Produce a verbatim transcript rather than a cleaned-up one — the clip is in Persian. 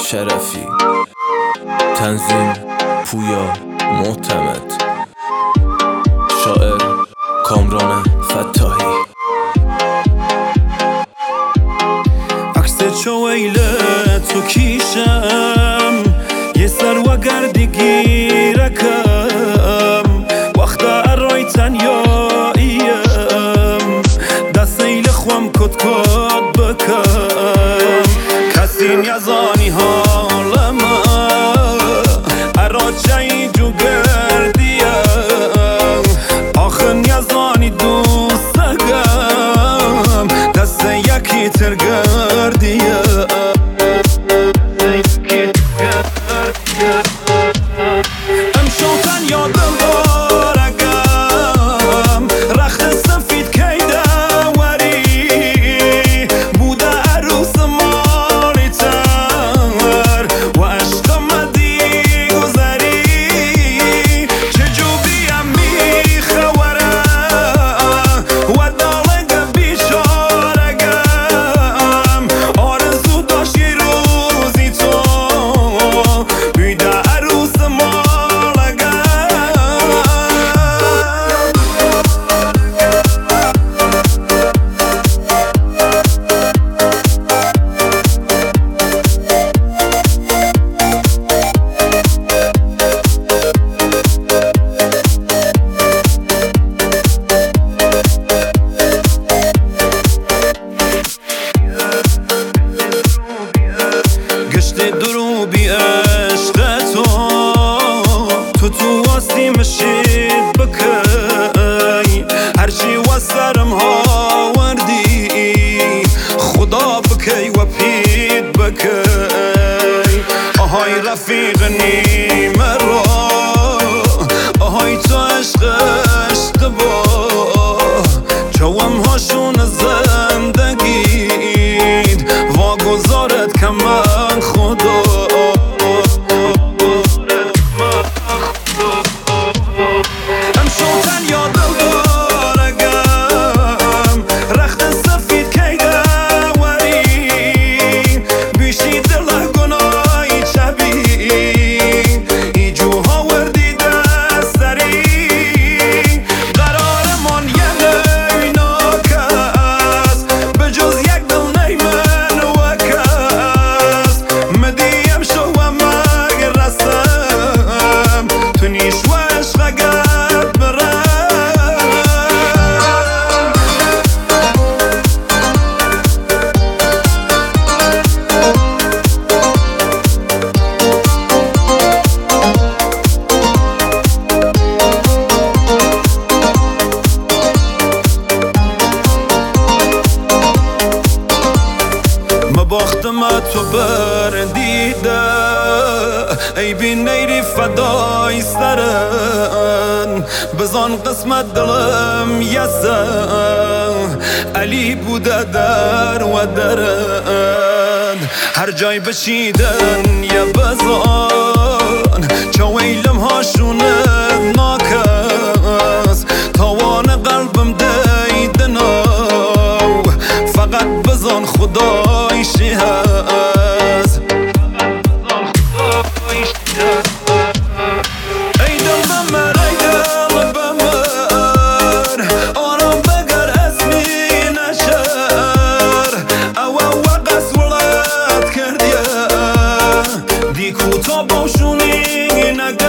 شرفی، تنظیم پویا معتمد، شاعر کامران فتاحی. عکس چویل تو کیشم یه سر و گردی گیرکم وقت ارای تنیاییم دستیل خوام کت کت بکم کسی نیازانی حالما ارا چایی جو گردیم آخه نیازانی دوستگم دست یکی تر گردیم امشوتن یادم بارگم رخت سفید کیده وری بوده عروس مالی تر و عشقم دی گذری چجو بیم میخوره و دالنگ بیشارگم آرزو داشت یه روزی تو بیده عروس گشت درو بی عشق تو تو تو واستی مشید بکی هرچی و سرم ها وردی خدا بکی و پید بکی آهای رفیق نیمه را آهای تو عشق اشتباه جوام هاشون زندگید واگذارت کمن خدا امشوتن یادم بارگم رخت سفید کیده وری بیشی دل گناهی چبی ای جوها وردی دستری قرارمان یه نیناک است به جز یک دل نیمن و کس مدیم شو و مگر رسم تو نیش و عشق گرد برم باختم تو بردیده ای بی نیری فدای سرن بزان قسمت دلم یسن علی بوده در و درن هر جای بشیدن یه بزان چویلم هاشونه ناکس توان قلبم دیدنو فقط بزان خدای شی هست ای دل بمر ای دل بمر آرام بگر اسمی نشر او او قصولت کردیه دیکو تا باشونی نگر